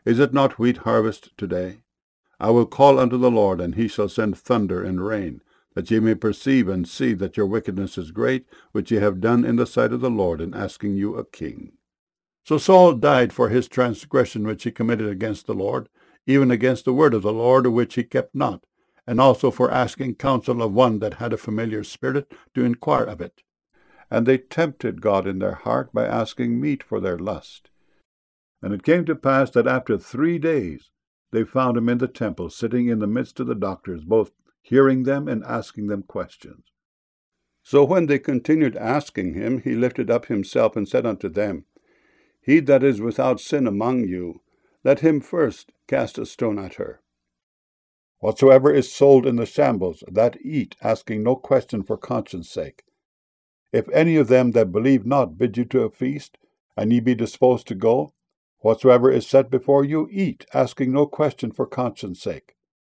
Is it not wheat harvest today? I will call unto the Lord, and he shall send thunder and rain, that ye may perceive and see that your wickedness is great, which ye have done in the sight of the Lord, in asking you a king. So Saul died for his transgression which he committed against the Lord, even against the word of the Lord, which he kept not, and also for asking counsel of one that had a familiar spirit to inquire of it. And they tempted God in their heart by asking meat for their lust. And it came to pass that after 3 days they found him in the temple, sitting in the midst of the doctors, both hearing them and asking them questions. So when they continued asking him, he lifted up himself and said unto them, He that is without sin among you, let him first cast a stone at her. Whatsoever is sold in the shambles, that eat, asking no question for conscience sake. If any of them that believe not bid you to a feast, and ye be disposed to go, whatsoever is set before you, eat, asking no question for conscience sake.